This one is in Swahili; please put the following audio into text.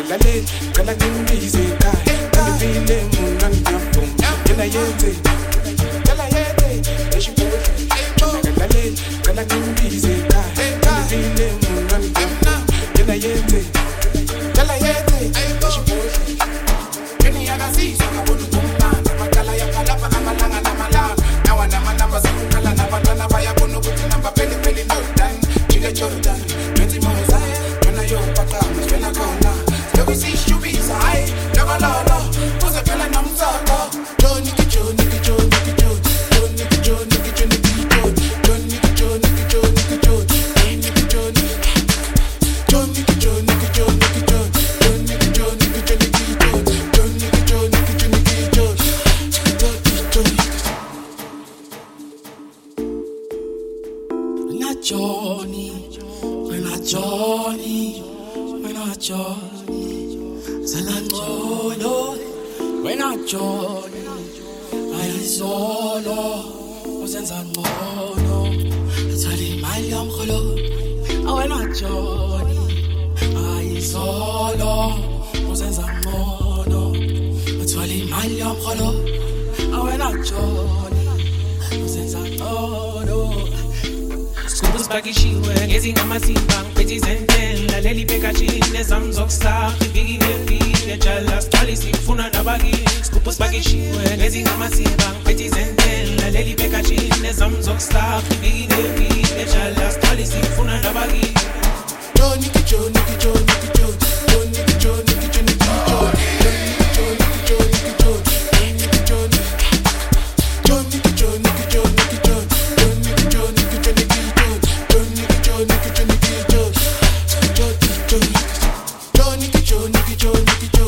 Lale, kala kimbize kai. Vile munani japo. Yena yete. Yala yete. Eshi bote. Lale, kala kimbize kai. Vile munani japo. Yena yete. Yala yete. Eshi bote. Yeni yaga si saka bonu kumba. Makala ya kalapa amalanga na malanga. Nawa nama nama sakukala na batana baya bonu kuti namba peli peli no dan. Chiga Jordan. 20 miles high. When I yo pata, when I go now. Still we see shubis high. Never lolo. Who's a fella nam solo? Johnny Joe, Nicky Joe, Nicky Joe. Johnny Joe, Nicky Joe, Nicky Joe. Johnny Joe, Nicky Joe, Nicky Joe. Nicky Joe, Johnny Joe, Nicky Joe, Nicky Joe. Johnny Joe, Nicky Joe, Nicky Joe. Johnny Joe, Nicky Joe, Nicky Joe. Not Johnny, we're not Johnny, we're not Johnny. Zanangolo, we're not Johnny. I solo, Zanangolo. Tali Maliam Holo, we're not Johnny. I solo, Zanangolo. Tali Maliam Holo, we're not Johnny. Zanangolo. Skupus bakishiwe ngezi ngamasimba ngiphethe izentela leli bhekashini zamzokusa ngibikile jala stali sifuna nabaki skupus bakishiwe ngezi ngamasimba ngiphethe izentela leli bhekashini zamzokusa ngibikile jala stali sifuna nabaki Johnny Joe Nicky Joe Nicky Joe Johnny Joe Nicky Joe Nicky Joe Johnny Joe Nicky Joe Nicky Joe Nicky Joe Johnny Joe Nicky Joe Nicky Joe Johnny Joe Nicky Joe Nicky Joe Nicky Joe, Nicky Joe, Nicky Joe, Nicky Joe, Nicky Joe, Nicky Joe, Nicky Joe.